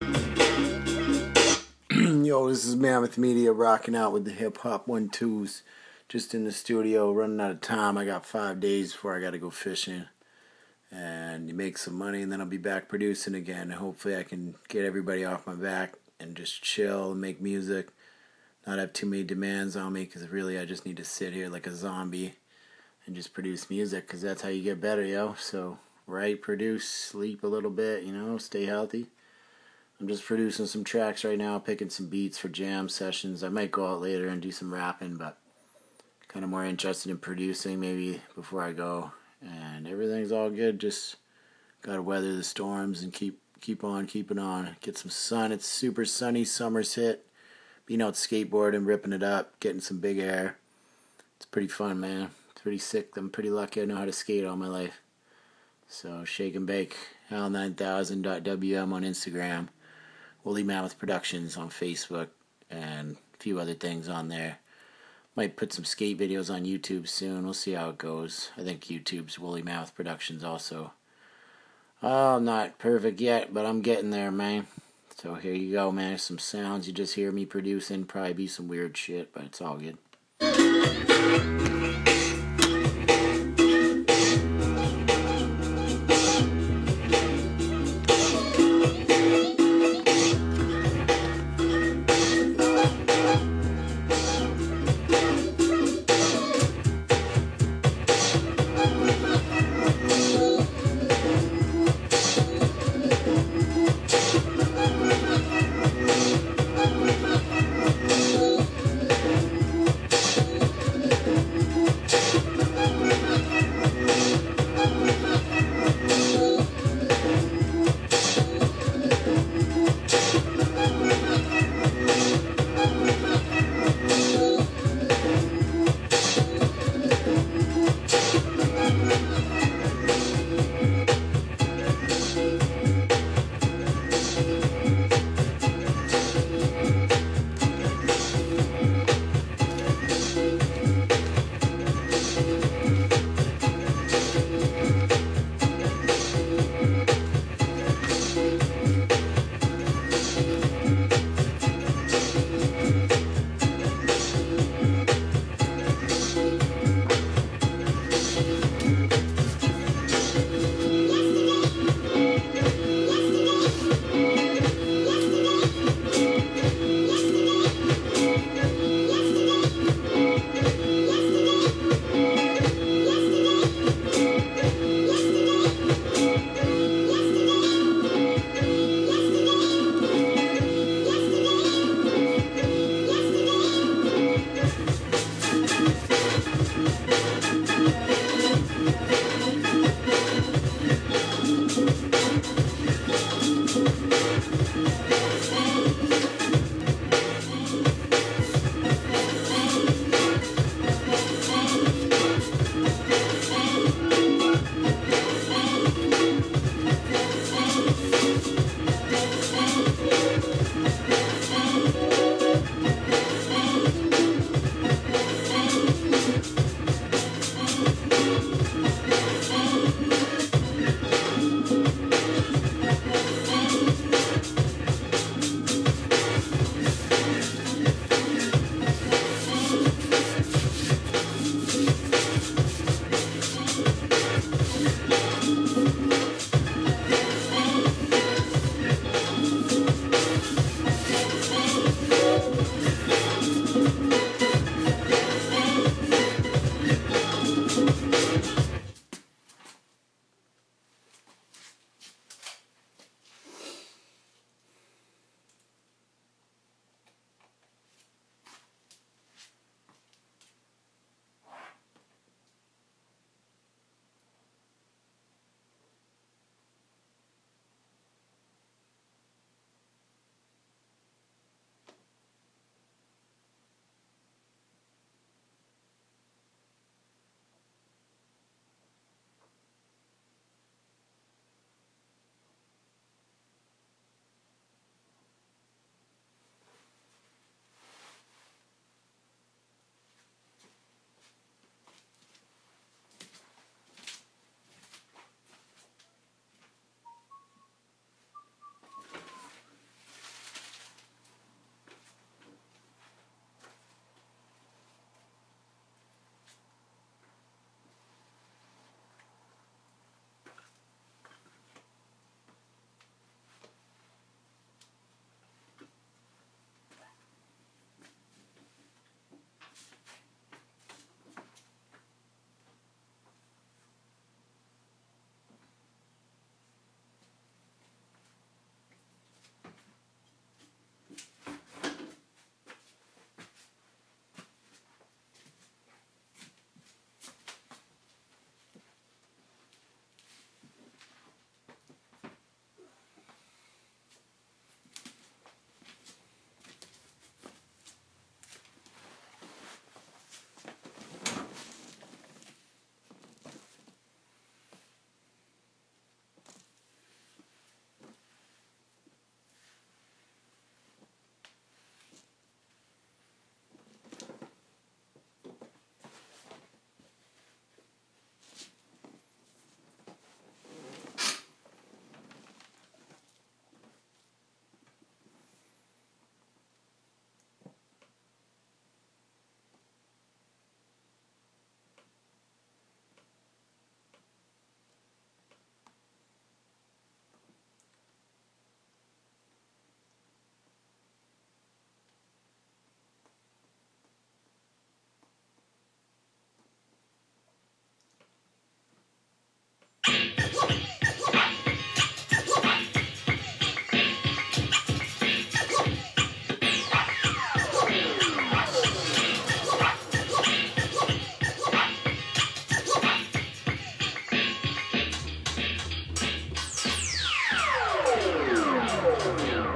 Yo, this is Mammoth Media rocking out with the hip hop 1-2s. Just in the studio, running out of time. I got 5 days before I got to go fishing and make some money, and then I'll be back producing again. And hopefully, I can get everybody off my back and just chill and make music, not have too many demands on me. Because really, I just need to sit here like a zombie and just produce music. Because that's how you get better, yo. So write, produce, sleep a little bit, stay healthy. I'm just producing some tracks right now, picking some beats for jam sessions. I might go out later and do some rapping, but kind of more interested in producing maybe before I go. And everything's all good. Just gotta weather the storms and keep on keeping on. Get some sun. It's super sunny. Summer's hit. Being out skateboarding, ripping it up, getting some big air. It's pretty fun, man. It's pretty sick. I'm pretty lucky I know how to skate all my life. So shake and bake. Hal9000.wm on Instagram. Woolly Mammoth Productions on Facebook, and a few other things on there. Might put some skate videos on YouTube soon. We'll see how it goes. I think YouTube's Woolly Mammoth Productions also. Oh, I'm not perfect yet, but I'm getting there, man. So here you go, man. Some sounds you just hear me producing. Probably be some weird shit, but it's all good.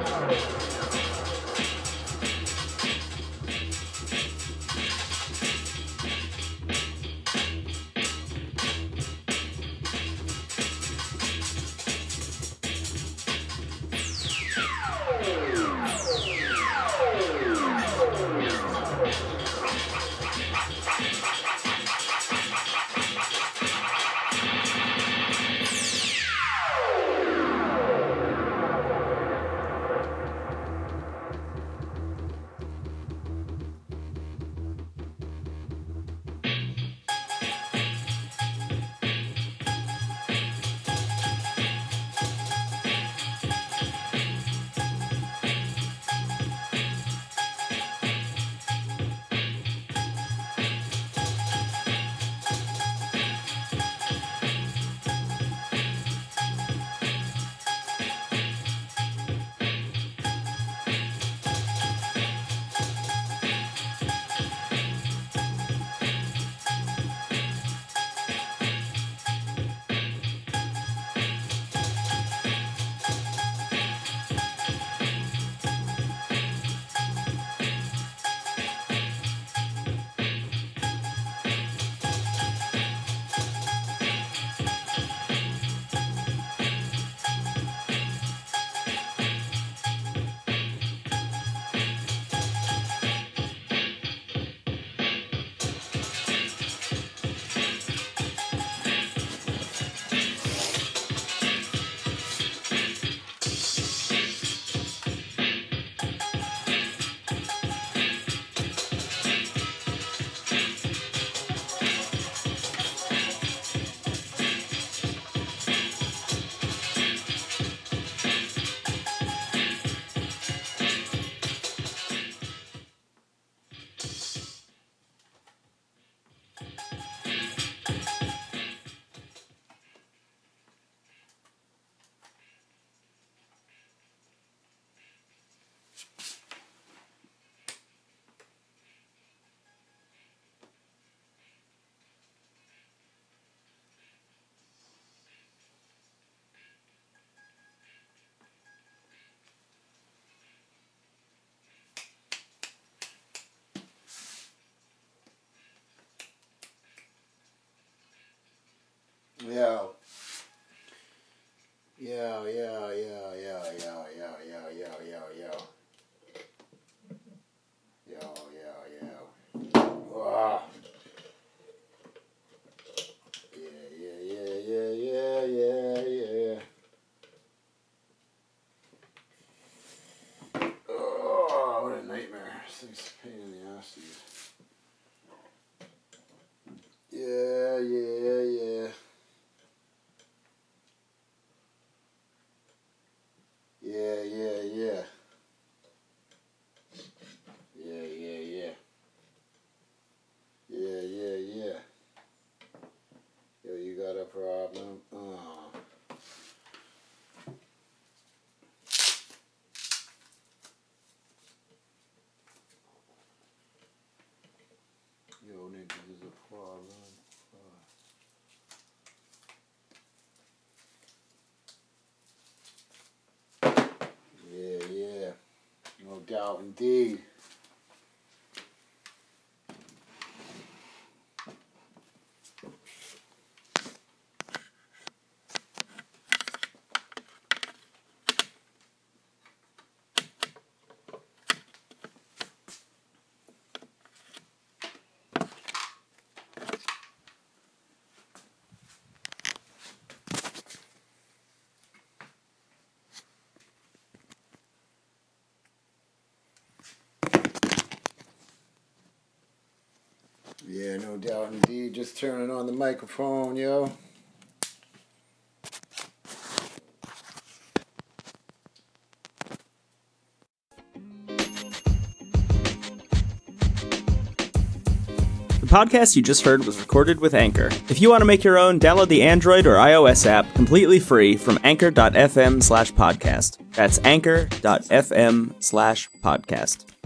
Yo. Yo, yo, yo, yo, yo, yo, yo, yo, yo, yo. Yo, yo, yo. Wow. Yeah. Oh, what a nightmare. This thing's a pain in the ass to use. Yeah. Yeah. Yo, you got a problem? Oh. Yo, nigga, there's a problem. Yeah. No doubt, indeed. Yeah, no doubt, indeed. Just turning on the microphone, yo. The podcast you just heard was recorded with Anchor. If you want to make your own, download the Android or iOS app completely free from anchor.fm/podcast. That's anchor.fm/podcast.